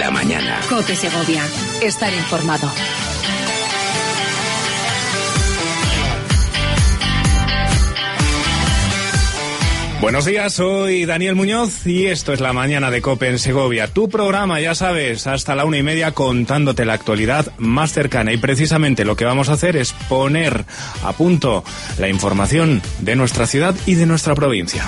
la mañana. COPE Segovia. Estar informado. Buenos días, soy Daniel Muñoz y esto es La Mañana de COPE en Segovia. Tu programa, ya sabes, hasta la 1:30 contándote la actualidad más cercana. Y precisamente lo que vamos a hacer es poner a punto la información de nuestra ciudad y de nuestra provincia.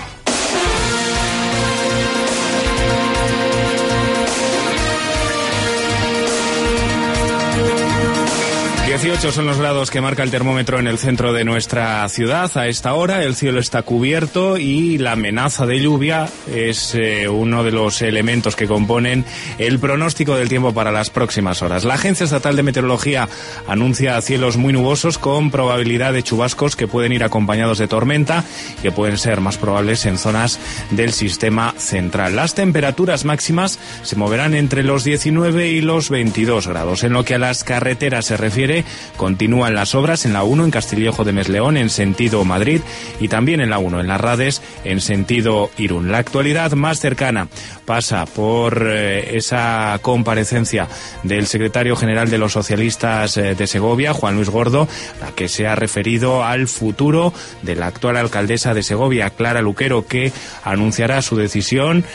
18 son los grados que marca el termómetro en el centro de nuestra ciudad. A esta hora el cielo está cubierto y la amenaza de lluvia es uno de los elementos que componen el pronóstico del tiempo para las próximas horas. La Agencia Estatal de Meteorología anuncia cielos muy nubosos con probabilidad de chubascos que pueden ir acompañados de tormenta y que pueden ser más probables en zonas del sistema central. Las temperaturas máximas se moverán entre los 19 y los 22 grados. En lo que a las carreteras se refiere, continúan las obras en la 1 en Castillejo de Mesleón en sentido Madrid y también en la 1 en Las Rades en sentido Irún. La actualidad más cercana pasa por esa comparecencia del secretario general de los socialistas de Segovia, Juan Luis Gordo, la que se ha referido al futuro de la actual alcaldesa de Segovia, Clara Luquero, que anunciará su decisión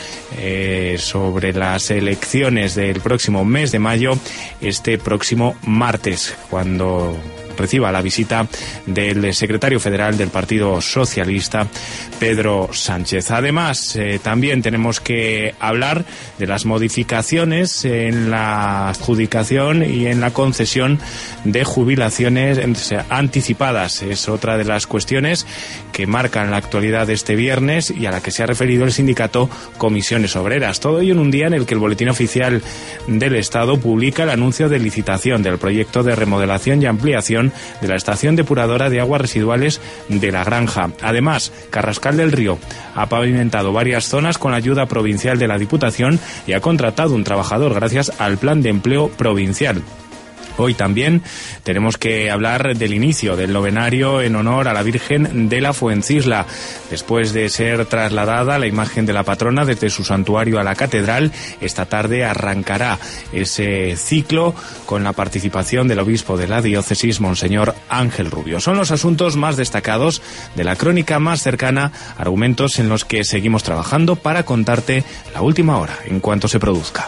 sobre las elecciones del próximo mes de mayo, este próximo martes, cuando reciba la visita del secretario federal del Partido Socialista, Pedro Sánchez. Además, también tenemos que hablar de las modificaciones en la adjudicación y en la concesión de jubilaciones anticipadas. Es otra de las cuestiones que marcan la actualidad de este viernes y a la que se ha referido el sindicato Comisiones Obreras. Todo ello en un día en el que el Boletín Oficial del Estado publica el anuncio de licitación del proyecto de remodelación y ampliación de la estación depuradora de aguas residuales de La Granja. Además, Carrascal del Río ha pavimentado varias zonas con la ayuda provincial de la Diputación y ha contratado un trabajador gracias al Plan de Empleo Provincial. Hoy también tenemos que hablar del inicio del novenario en honor a la Virgen de la Fuencisla. Después de ser trasladada la imagen de la patrona desde su santuario a la catedral, esta tarde arrancará ese ciclo con la participación del obispo de la diócesis, Monseñor Ángel Rubio. Son los asuntos más destacados de la crónica más cercana, argumentos en los que seguimos trabajando para contarte la última hora en cuanto se produzca.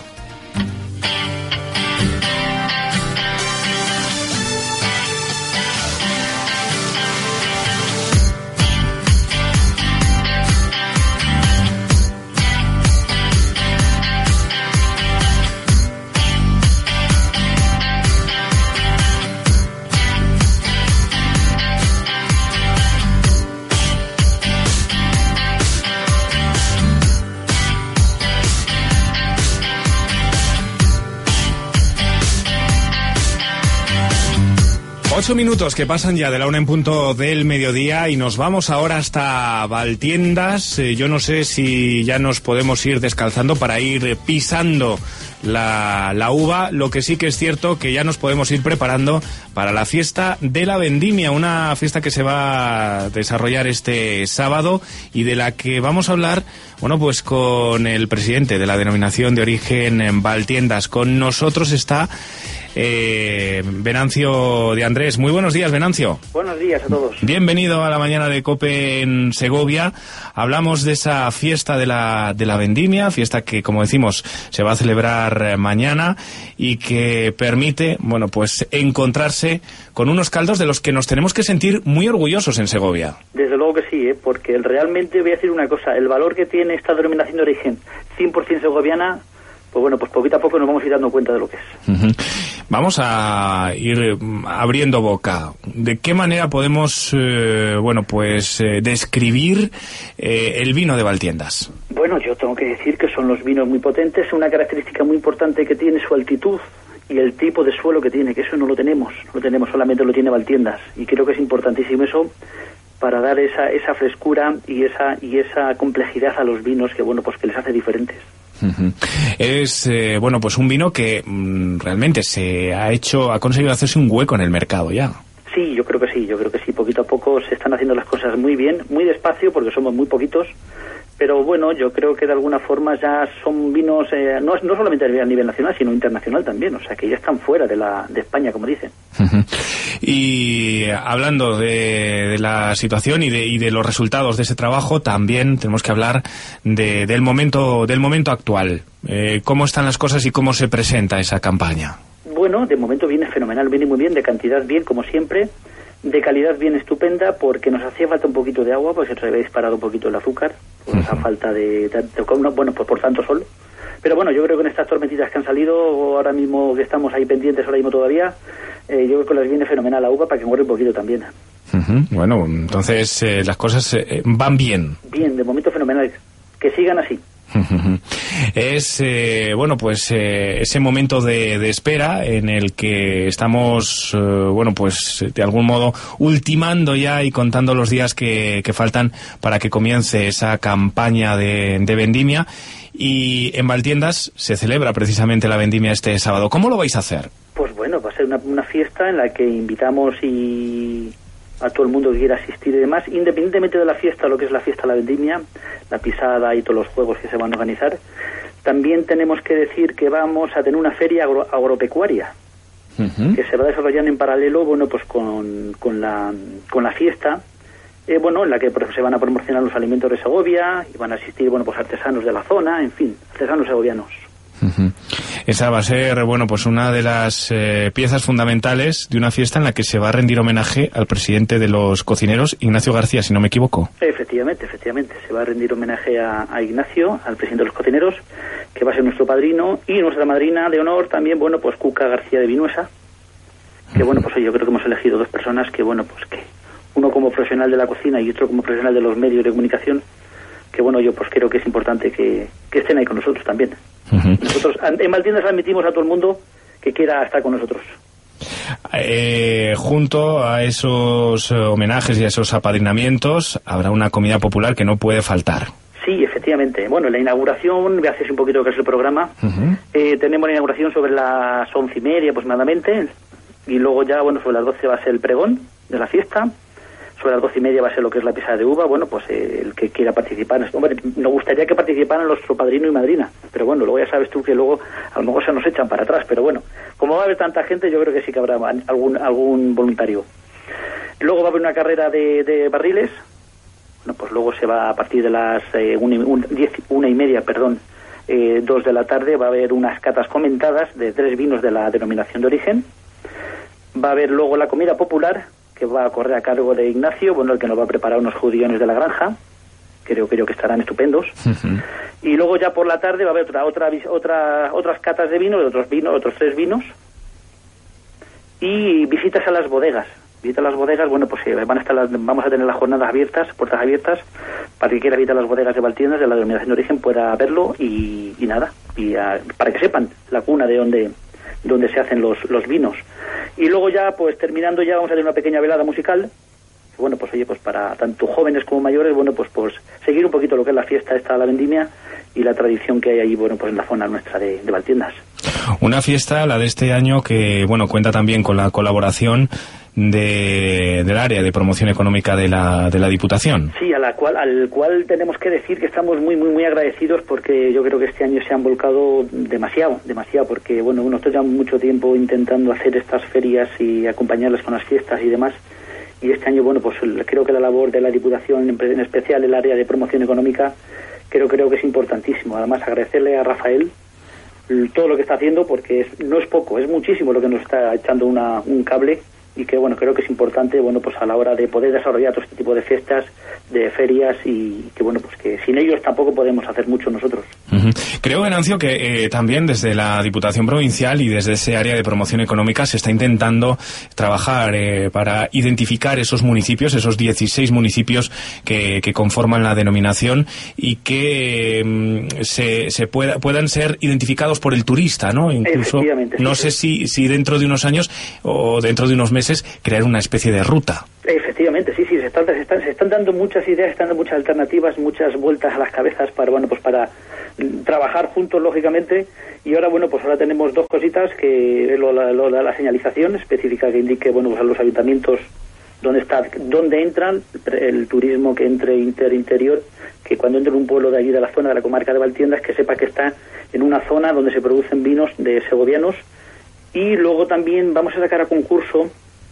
Ocho minutos que pasan ya de la 1:00 del mediodía y nos vamos ahora hasta Valtiendas. Yo no sé si ya nos podemos ir descalzando para ir pisando la uva. Lo que sí que es cierto que ya nos podemos ir preparando para la fiesta de la vendimia, una fiesta que se va a desarrollar este sábado y de la que vamos a hablar, bueno, pues con el presidente de la denominación de origen en Valtiendas. Con nosotros está Venancio de Andrés. Muy buenos días, Venancio. Buenos días a todos. Bienvenido a la mañana de COPE en Segovia. Hablamos de esa fiesta de la vendimia, fiesta que, como decimos, se va a celebrar mañana y que permite, bueno, pues encontrarse con unos caldos de los que nos tenemos que sentir muy orgullosos en Segovia. Desde luego que sí, porque realmente voy a decir una cosa, el valor que tiene esta denominación de origen 100% segoviana, pues bueno, pues poquito a poco nos vamos a ir dando cuenta de lo que es. Uh-huh. Vamos a ir abriendo boca. ¿De qué manera podemos, describir el vino de Valtiendas? Bueno, yo tengo que decir que son los vinos muy potentes. Una característica muy importante que tiene su altitud y el tipo de suelo que tiene, que eso no lo tenemos, solamente lo tiene Valtiendas. Y creo que es importantísimo eso para dar esa frescura y esa complejidad a los vinos que, bueno, pues que les hace diferentes. Uh-huh. Es pues un vino que realmente ha conseguido hacerse un hueco en el mercado ya. Sí, yo creo que sí, poquito a poco se están haciendo las cosas muy bien, muy despacio porque somos muy poquitos, pero bueno, yo creo que de alguna forma ya son vinos, no solamente a nivel nacional, sino internacional también, o sea que ya están fuera de España, como dicen. Y hablando de la situación y de los resultados de ese trabajo, también tenemos que hablar del momento actual. ¿Cómo están las cosas y cómo se presenta esa campaña? Bueno, de momento viene fenomenal, viene muy bien, de cantidad bien, como siempre, de calidad bien estupenda, porque nos hacía falta un poquito de agua, porque se había disparado un poquito el azúcar, por esa falta pues por tanto sol. Pero bueno, yo creo que en estas tormentitas que han salido, ahora mismo que estamos ahí pendientes, ahora mismo todavía, yo creo que les viene fenomenal la uva para que muere un poquito también. Bueno, entonces las cosas van bien. Bien, de momento fenomenal, que sigan así. Es ese momento de espera en el que estamos de algún modo ultimando ya y contando los días que faltan para que comience esa campaña de vendimia, y en Valtiendas se celebra precisamente la vendimia este sábado. ¿Cómo lo vais a hacer? Pues bueno, va a ser una fiesta en la que invitamos a todo el mundo que quiera asistir y demás, independientemente de la fiesta, lo que es la fiesta de la vendimia, la pisada y todos los juegos que se van a organizar. También tenemos que decir que vamos a tener una feria agropecuaria, que se va a desarrollar en paralelo, pues con la fiesta, en la que se van a promocionar los alimentos de Segovia y van a asistir, pues artesanos de la zona, en fin, artesanos segovianos. Esa va a ser, una de las piezas fundamentales de una fiesta en la que se va a rendir homenaje al presidente de los cocineros, Ignacio García, si no me equivoco. Efectivamente, se va a rendir homenaje a Ignacio, al presidente de los cocineros, que va a ser nuestro padrino, y nuestra madrina de honor también, Cuca García de Vinuesa, que yo creo que hemos elegido dos personas que, que uno como profesional de la cocina y otro como profesional de los medios de comunicación, que yo creo que es importante que estén ahí con nosotros también. Nosotros en Valtiendas admitimos a todo el mundo que quiera estar con nosotros. Junto a esos homenajes y a esos apadrinamientos habrá una comida popular que no puede faltar. Sí, efectivamente. Bueno, la inauguración, voy a hacer un poquito lo que es el programa. Tenemos la inauguración sobre las 11:30 aproximadamente, y luego ya, sobre las 12 va a ser el pregón de la fiesta. Sobre las 12:30 va a ser lo que es la pisada de uva. El que quiera participar. Hombre, nos gustaría que participaran nuestro padrino y madrina, pero luego ya sabes tú que luego a lo mejor se nos echan para atrás, pero como va a haber tanta gente, yo creo que sí que habrá algún voluntario. Luego va a haber una carrera de barriles. Luego se va a partir de las 1:30, 2 de la tarde, va a haber unas catas comentadas de 3 vinos de la denominación de origen. Va a haber luego la comida popular, que va a correr a cargo de Ignacio, el que nos va a preparar unos judiones de la granja, creo que estarán estupendos. Y luego ya por la tarde va a haber otras catas de vino, de otros 3 vinos, y visitas a las bodegas. Vamos a tener las jornadas abiertas, puertas abiertas, para que quiera visitar las bodegas de Valtiendas, de la denominación de origen, pueda verlo y para que sepan la cuna de donde se hacen los vinos. Y luego ya, terminando ya, vamos a tener una pequeña velada musical, para tanto jóvenes como mayores, seguir un poquito lo que es la fiesta esta de la vendimia y la tradición que hay ahí, en la zona nuestra de Valtiendas. Una fiesta, la de este año, que, cuenta también con la colaboración del área de promoción económica de la Diputación. Sí, al cual tenemos que decir que estamos muy, muy, muy agradecidos, porque yo creo que este año se han volcado demasiado, porque, nosotros llevamos mucho tiempo intentando hacer estas ferias y acompañarlas con las fiestas y demás, y este año, creo que la labor de la Diputación, en especial el área de promoción económica, creo que es importantísimo. Además, agradecerle a Rafael todo lo que está haciendo, porque no es poco, es muchísimo lo que nos está echando un cable, y que creo que es importante a la hora de poder desarrollar todo este tipo de fiestas, de ferias, y que que sin ellos tampoco podemos hacer mucho nosotros. Creo, Venancio, que también desde la Diputación Provincial y desde ese área de promoción económica se está intentando trabajar para identificar esos municipios, esos 16 municipios que conforman la denominación, y que puedan ser identificados por el turista, ¿no? Incluso, no sé si dentro de unos años o dentro de unos meses crear una especie de ruta. Efectivamente, sí, se están dando muchas ideas, están dando muchas alternativas, muchas vueltas a las cabezas para trabajar juntos, lógicamente. Y ahora, ahora tenemos 2 cositas, que es lo de la señalización específica que indique, a los ayuntamientos dónde entran el turismo que entre interior, que cuando entre en un pueblo de allí de la zona de la comarca de Valtiendas, que sepa que está en una zona donde se producen vinos de segovianos. Y luego también vamos a sacar a concurso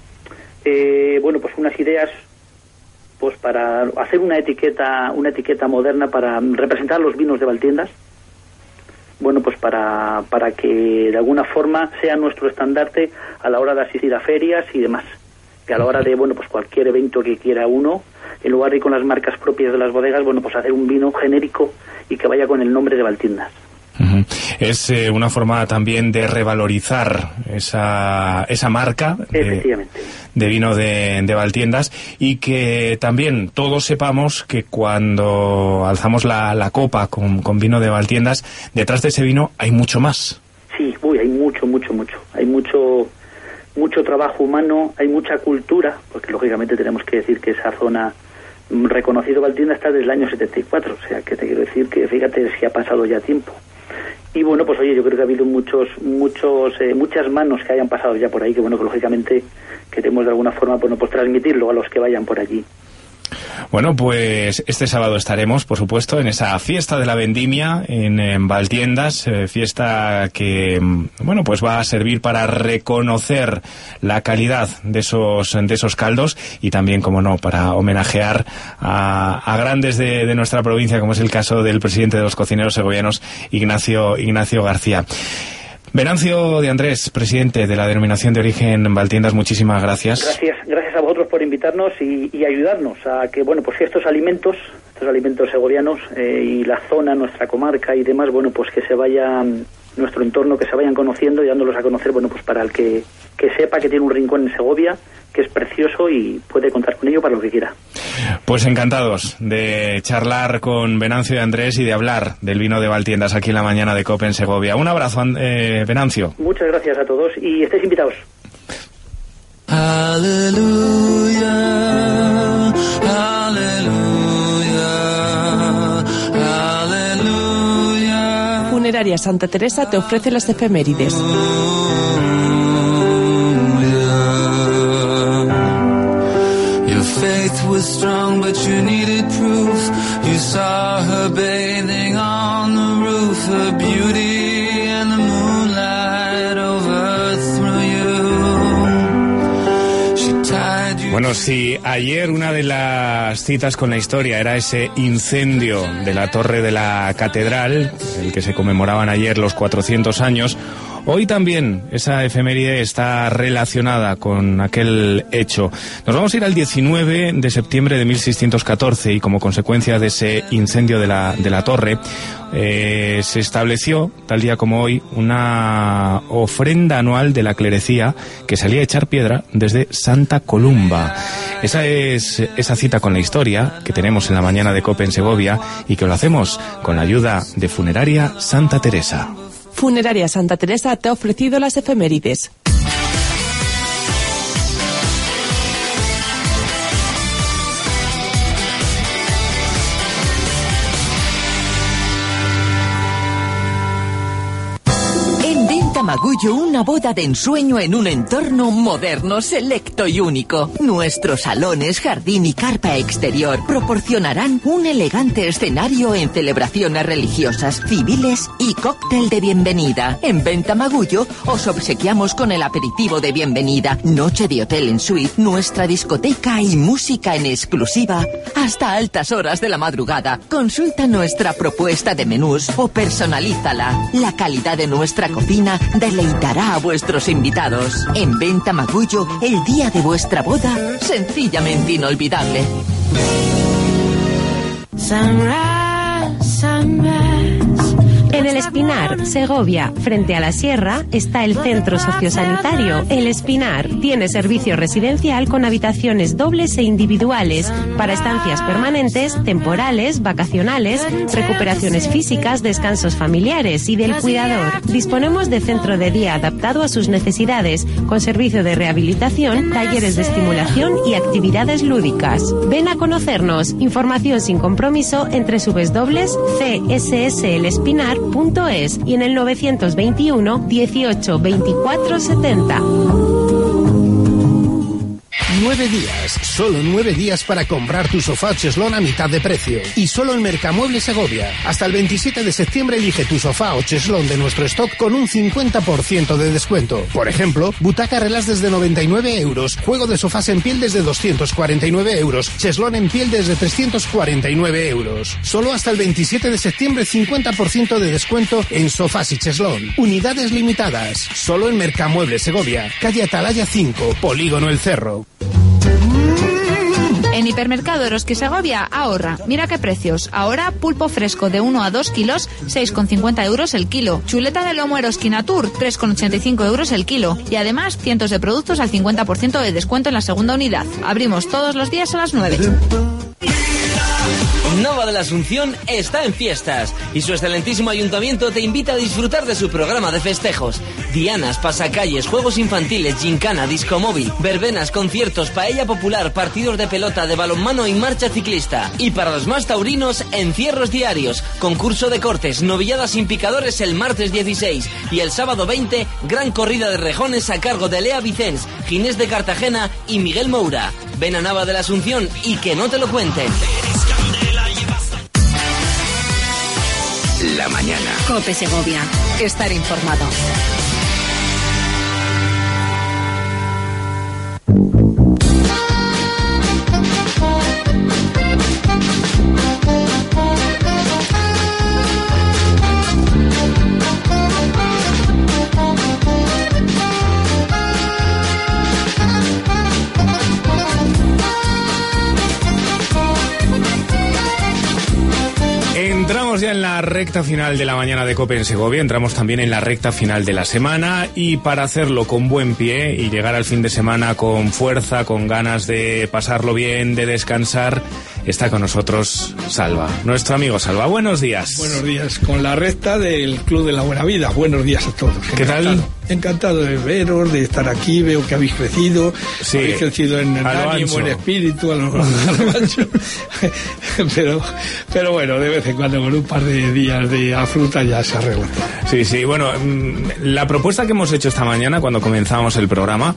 pues unas ideas pues para hacer una etiqueta moderna para representar los vinos de Valtiendas, bueno, pues para que de alguna forma sea nuestro estandarte a la hora de asistir a ferias y demás, que a la hora de, bueno, pues cualquier evento que quiera uno, en lugar de ir con las marcas propias de las bodegas, bueno, pues hacer un vino genérico y que vaya con el nombre de Valtiendas. Es una forma también de revalorizar esa marca de vino de Valtiendas, y que también todos sepamos que cuando alzamos la copa con vino de Valtiendas, detrás de ese vino hay mucho más. Sí, hay mucho. Hay mucho trabajo humano, hay mucha cultura, porque lógicamente tenemos que decir que esa zona reconocido Valtiendas está desde el año 74, o sea, que te quiero decir que fíjate si ha pasado ya tiempo. Y bueno, pues oye, yo creo que ha habido muchas manos que hayan pasado ya por ahí, que bueno, que lógicamente queremos de alguna forma, bueno, pues transmitirlo a los que vayan por allí. Bueno, pues este sábado estaremos, por supuesto, en esa fiesta de la vendimia en Valtiendas, fiesta que, bueno, pues va a servir para reconocer la calidad de esos caldos, y también, como no, para homenajear a grandes de nuestra provincia, como es el caso del presidente de los cocineros segovianos, Ignacio García. Venancio de Andrés, presidente de la Denominación de Origen Valtiendas, muchísimas gracias. Gracias a vosotros por invitarnos y ayudarnos a que, bueno, pues que estos alimentos segovianos y la zona, nuestra comarca y demás, bueno, pues que se vaya nuestro entorno, que se vayan conociendo y dándolos a conocer, bueno, pues para el que sepa que tiene un rincón en Segovia, que es precioso y puede contar con ello para lo que quiera. Pues encantados de charlar con Venancio de Andrés y de hablar del vino de Valtiendas aquí en la mañana de COPE en Segovia. Un abrazo, Venancio. Muchas gracias a todos y estéis invitados. Aleluya, aleluya, aleluya. Funeraria Santa Teresa te ofrece las efemérides. Faith was strong, but you needed proof. You saw her bathing on the roof, her beauty and the moonlight overthrew you. She tied you. Bueno, si ayer una de las citas con la historia era ese incendio de la torre de la catedral, el que se conmemoraban ayer los 400 años, hoy también esa efeméride está relacionada con aquel hecho. Nos vamos a ir al 19 de septiembre de 1614 y como consecuencia de ese incendio de la torre se estableció, tal día como hoy, una ofrenda anual de la clerecía que salía a echar piedra desde Santa Columba. Esa es esa cita con la historia que tenemos en la mañana de COPE en Segovia y que lo hacemos con la ayuda de Funeraria Santa Teresa. Funeraria Santa Teresa te ha ofrecido las efemérides. Magullo, una boda de ensueño en un entorno moderno, selecto y único. Nuestros salones, jardín y carpa exterior proporcionarán un elegante escenario en celebraciones religiosas, civiles y cóctel de bienvenida. En Venta Magullo os obsequiamos con el aperitivo de bienvenida, noche de hotel en suite, nuestra discoteca y música en exclusiva hasta altas horas de la madrugada. Consulta nuestra propuesta de menús o personalízala. La calidad de nuestra cocina deleitará a vuestros invitados. En Venta Magullo, el día de vuestra boda, sencillamente inolvidable. En El Espinar, Segovia, frente a la sierra, está el Centro Sociosanitario El Espinar. Tiene servicio residencial con habitaciones dobles e individuales para estancias permanentes, temporales, vacacionales, recuperaciones físicas, descansos familiares y del cuidador. Disponemos de centro de día adaptado a sus necesidades, con servicio de rehabilitación, talleres de estimulación y actividades lúdicas. Ven a conocernos. Información sin compromiso entre www.csselespinarc.es y en el 921 18 24 70. 9 días, solo 9 días para comprar tu sofá Cheslón a mitad de precio. Y solo en Mercamueble Segovia. Hasta el 27 de septiembre elige tu sofá o Cheslón de nuestro stock con un 50% de descuento. Por ejemplo, butaca relax desde 99 euros, juego de sofás en piel desde 249 euros, Cheslón en piel desde 349 euros. Solo hasta el 27 de septiembre 50% de descuento en sofás y Cheslón. Unidades limitadas. Solo en Mercamueble Segovia. Calle Atalaya 5, Polígono El Cerro. En Hipermercado Eroski Segovia, ahorra. Mira qué precios. Ahora, pulpo fresco de 1 a 2 kilos, 6,50 euros el kilo. Chuleta de lomo Eroski Natur, 3,85 euros el kilo. Y además, cientos de productos al 50% de descuento en la segunda unidad. Abrimos todos los días a las 9. Nava de la Asunción está en fiestas y su excelentísimo ayuntamiento te invita a disfrutar de su programa de festejos. Dianas, pasacalles, juegos infantiles, gincana, disco móvil, verbenas, conciertos, paella popular, partidos de pelota, de balonmano y marcha ciclista. Y para los más taurinos, encierros diarios, concurso de cortes, novilladas sin picadores el martes 16 y el sábado 20, gran corrida de rejones a cargo de Lea Vicens, Ginés de Cartagena y Miguel Moura. Ven a Nava de la Asunción y que no te lo cuenten. La mañana. COPE Segovia. Estar informado. Entramos ya en la recta final de la mañana de COPE en Segovia, entramos también en la recta final de la semana y para hacerlo con buen pie y llegar al fin de semana con fuerza, con ganas de pasarlo bien, de descansar, está con nosotros Salva, nuestro amigo Salva. Buenos días. Buenos días, con la recta del Club de la Buena Vida. Buenos días a todos. ¿Qué tal? Encantado de veros, de estar aquí, veo que habéis crecido, sí, habéis crecido en el ánimo, en espíritu, a lo ancho. pero bueno, de vez en cuando con un par de días de fruta ya se arregla. Sí, bueno, la propuesta que hemos hecho esta mañana cuando comenzamos el programa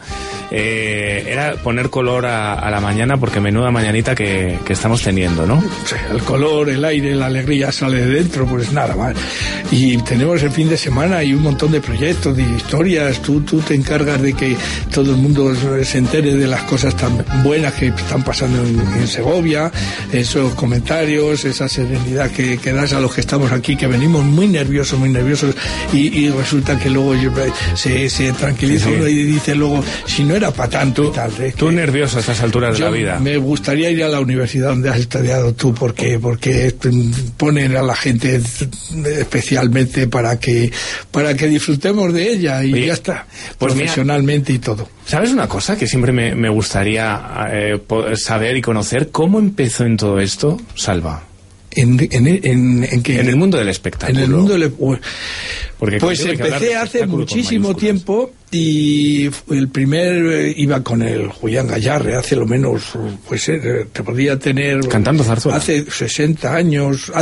era poner color a la mañana, porque menuda mañanita que estamos teniendo, ¿no? Sí, el color, el aire, la alegría sale de dentro, pues nada más. Y tenemos el fin de semana y un montón de proyectos, de historias. Tú te encargas de que todo el mundo se entere de las cosas tan buenas que están pasando en Segovia, esos comentarios, esa serenidad que das a los que estamos aquí, que venimos muy nerviosos y resulta que luego se tranquiliza uno y dice luego, si no era para tanto y tal. Tú nervioso a estas alturas de la vida. Me gustaría ir a la universidad donde has estudiado tú, porque ponen a la gente especialmente para que disfrutemos de ella y ya está, pues profesionalmente y todo. ¿Sabes una cosa que siempre me gustaría saber y conocer? ¿Cómo empezó en todo esto, Salva? ¿En el mundo del espectáculo. En el mundo del... Pues empecé hace muchísimo tiempo y el primer iba con el Julián Gayarre, hace lo menos, pues te podía tener... Cantando zarzuela. Hace 60 años,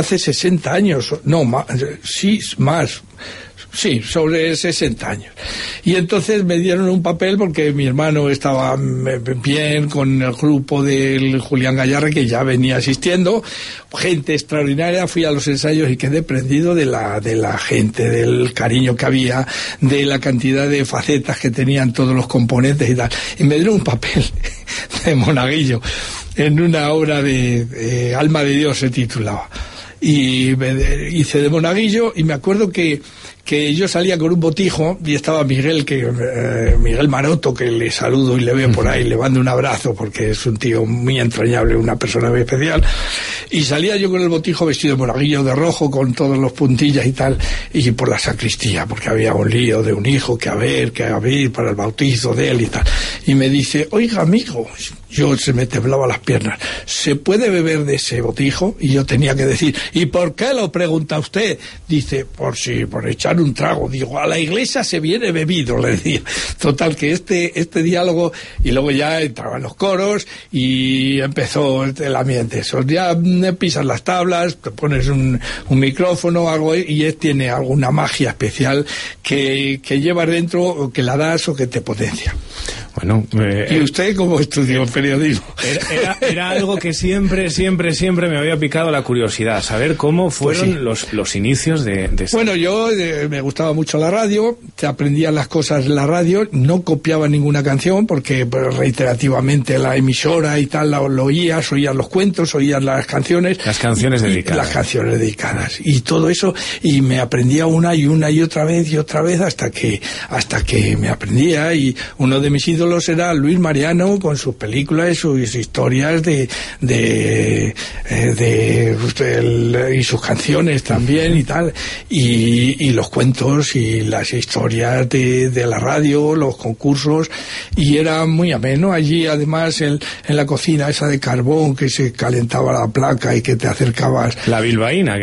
no, más, sí, más... Sí, sobre 60 años. Y entonces me dieron un papel porque mi hermano estaba bien con el grupo del Julián Gayarre, que ya venía asistiendo, gente extraordinaria. Fui a los ensayos y quedé prendido de la gente, del cariño que había, de la cantidad de facetas que tenían todos los componentes y tal. Y me dieron un papel de Monaguillo en una obra de Alma de Dios se titulaba. Y hice de Monaguillo y me acuerdo que yo salía con un botijo y estaba Miguel Maroto, que le saludo y le veo por ahí, le mando un abrazo porque es un tío muy entrañable, una persona muy especial, y salía yo con el botijo vestido de monaguillo de rojo con todos los puntillas y tal, y por la sacristía porque había un lío de un hijo que abrir para el bautizo de él y tal, y me dice, oiga amigo, se me temblaban las piernas, ¿se puede beber de ese botijo? Y yo tenía que decir, ¿y por qué lo pregunta usted? Dice, por echar un trago. Digo, a la iglesia se viene bebido, le decía. Total, que este diálogo, y luego ya entraban los coros y empezó el ambiente. Eso, ya pisas las tablas, te pones un micrófono, algo, y tiene alguna magia especial que llevas dentro, o que la das o que te potencia. Bueno, ¿y usted cómo estudió periodismo? Era algo que siempre me había picado la curiosidad, saber cómo fueron los inicios de Bueno, yo me gustaba mucho la radio, te aprendía las cosas en la radio, no copiaba ninguna canción porque reiterativamente la emisora y tal lo oías los cuentos, oías las canciones. Las canciones dedicadas. Las canciones dedicadas. Y todo eso, y me aprendía una y otra vez hasta que me aprendía, y uno de mis ídolos era Luis Mariano con sus películas, sus historias y sus canciones también y tal, y los cuentos y las historias de la radio, los concursos, y era muy ameno. Allí además en la cocina esa de carbón que se calentaba la placa y que te acercabas. La bilbaína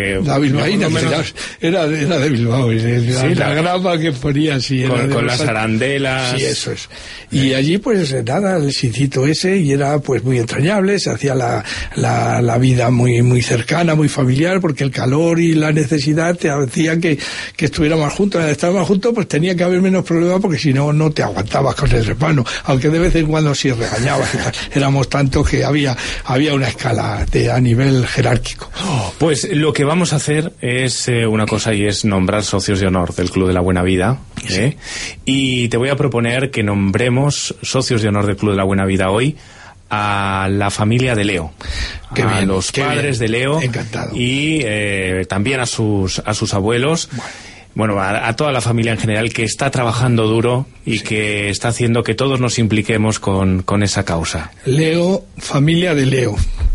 era de Bilbao, la grapa que ponía así con las arandelas. Sí, eso es. Y allí pues nada, el sitio ese, y era pues muy entrañable, se hacía la vida muy cercana, muy familiar, porque el calor y la necesidad te hacían que estuviéramos juntos. Al estar más juntos pues tenía que haber menos problemas, porque si no te aguantabas con el hermano, aunque de vez en cuando sí regañabas. Éramos tantos que había una escala a nivel jerárquico. Pues lo que vamos a hacer es una cosa, y es nombrar socios de honor del Club de la Buena Vida, ¿eh? Y te voy a proponer que nombremos socios de honor del Club de la Buena Vida hoy a la familia de Leo, los padres de Leo. Encantado. Y también a sus abuelos. Bueno, a toda la familia en general, que está trabajando duro y que está haciendo que todos nos impliquemos con esa causa. Leo, familia de Leo.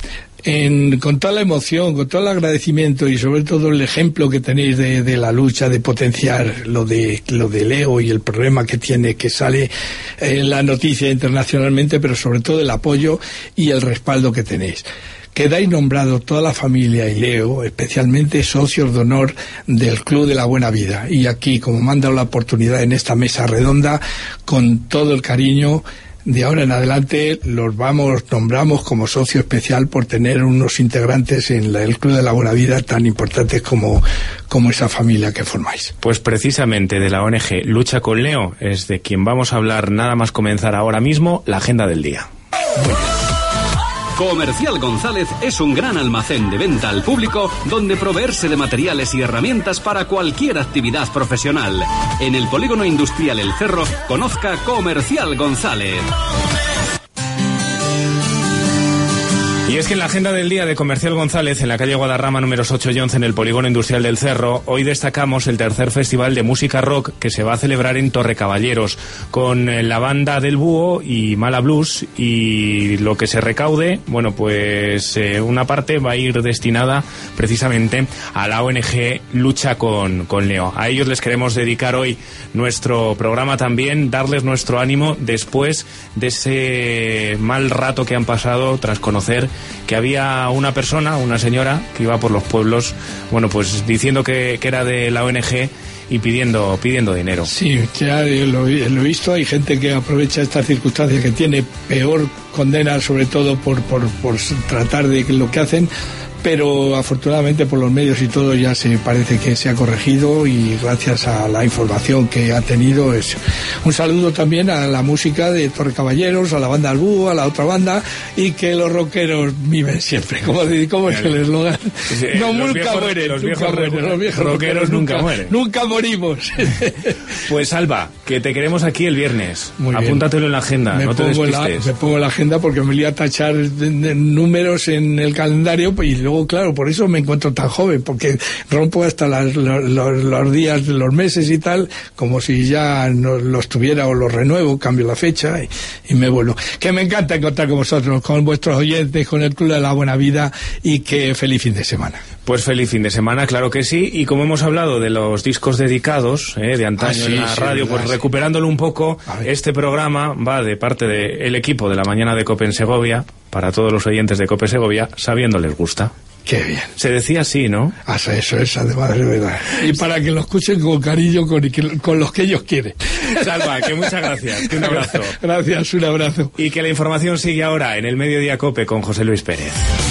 Con toda la emoción, con todo el agradecimiento y sobre todo el ejemplo que tenéis de la lucha de potenciar lo de Leo y el problema que tiene, que sale en la noticia internacionalmente, pero sobre todo el apoyo y el respaldo que tenéis. Quedáis nombrados toda la familia y Leo, especialmente socios de honor del Club de la Buena Vida. Y aquí, como me han dado la oportunidad en esta mesa redonda, con todo el cariño, de ahora en adelante nombramos como socio especial por tener unos integrantes en el Club de la Buena Vida tan importantes como esa familia que formáis. Pues precisamente de la ONG Lucha con Leo es de quien vamos a hablar nada más comenzar ahora mismo la agenda del día. Comercial González es un gran almacén de venta al público donde proveerse de materiales y herramientas para cualquier actividad profesional. En el Polígono Industrial El Cerro, conozca Comercial González. Y es que en la agenda del día de Comercial González, en la calle Guadarrama números 8 y 11, en el Polígono Industrial del Cerro, hoy destacamos el tercer festival de música rock que se va a celebrar en Torrecaballeros, con la banda del Búho y Mala Blues, y lo que se recaude, bueno, pues una parte va a ir destinada precisamente a la ONG Lucha con Leo. A ellos les queremos dedicar hoy nuestro programa también, darles nuestro ánimo después de ese mal rato que han pasado tras conocer que había una persona, una señora, que iba por los pueblos, bueno, pues diciendo que era de la ONG y pidiendo dinero. Sí, ya lo he visto. Hay gente que aprovecha estas circunstancias, que tiene peor condena, sobre todo por tratar de lo que hacen, pero afortunadamente por los medios y todo ya se parece que se ha corregido, y gracias a la información que ha tenido. Un saludo también a la música de Torrecaballeros, a la banda del Búho, a la otra banda, y que los rockeros viven siempre, como es el eslogan. Sí, nunca mueren. Los viejos rockeros nunca mueren. Nunca morimos. Pues Alba, que te queremos aquí el viernes. Apúntatelo en la agenda, no te despistes. Me pongo la agenda porque me voy a tachar números en el calendario, y luego claro, por eso me encuentro tan joven, porque rompo hasta los días, los meses y tal, como si ya no los tuviera, o los renuevo, cambio la fecha y me vuelvo. Que me encanta encontrar con vosotros, con vuestros oyentes, con el Club de la Buena Vida, y que feliz fin de semana. Pues feliz fin de semana, claro que sí, y como hemos hablado de los discos dedicados de antaño en la radio, pues recuperándolo un poco, este programa va de parte del equipo de la mañana de COPE en Segovia, para todos los oyentes de COPE Segovia, sabiendo les gusta. Qué bien. Se decía así, ¿no? Eso es, además, de verdad. Y para que lo escuchen con cariño, con los que ellos quieren. Salva, que muchas gracias. Que un abrazo. Gracias, un abrazo. Y que la información sigue ahora en el Mediodía COPE con José Luis Pérez.